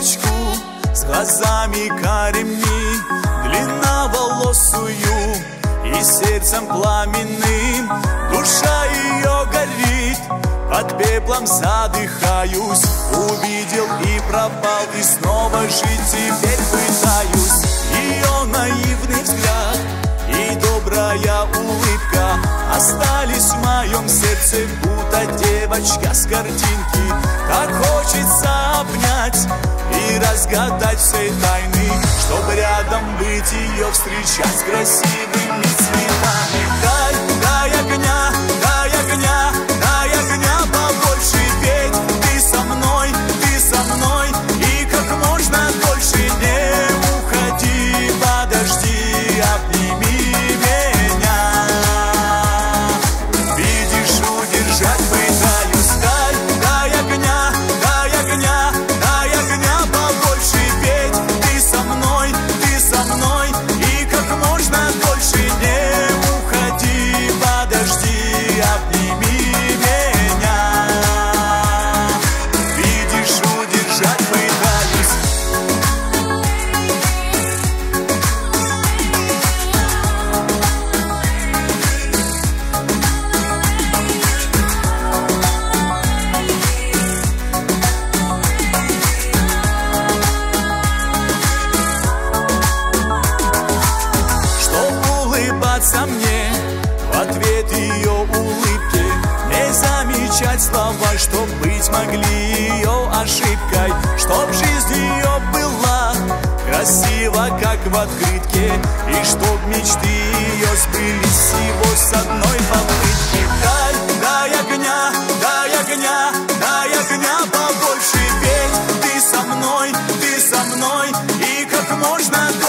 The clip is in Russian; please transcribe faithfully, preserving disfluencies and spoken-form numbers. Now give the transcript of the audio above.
девочку с глазами карими, длинноволосую и сердцем пламенным. Душа ее горит, под пеплом задыхаюсь. Увидел и пропал, и снова жить теперь пытаюсь. Ее наивный взгляд и добрая улыбка остались в моем сердце, будто девочка с картинки. Так хочется обнять и разгадать все тайны, чтоб рядом быть, ее встречать красивыми цветами. Дай, дай огня, дай огня, дай огня побольше, ведь ты со мной, ты со мной, и как можно дольше не уходи, подожди, обними меня. Видишь, удержать пытаюсь. Дай, дай огня, дай огня, дай огня побольше, ведь ты со мной, ты со мной, и как можно дольше не уходи, подожди, обними меня. Видишь, удержать пытаюсь. Чтоб улыбаться мне в ответ ее улыбки, не замечать слова, чтоб быть могли ее ошибкой, чтоб жизнь ее была красива, как в открытке, и чтоб мечты ее сбылись всего с одной попытки. Дай, дай огня, дай огня, дай огня побольше, ведь ты со мной, ты со мной, и как можно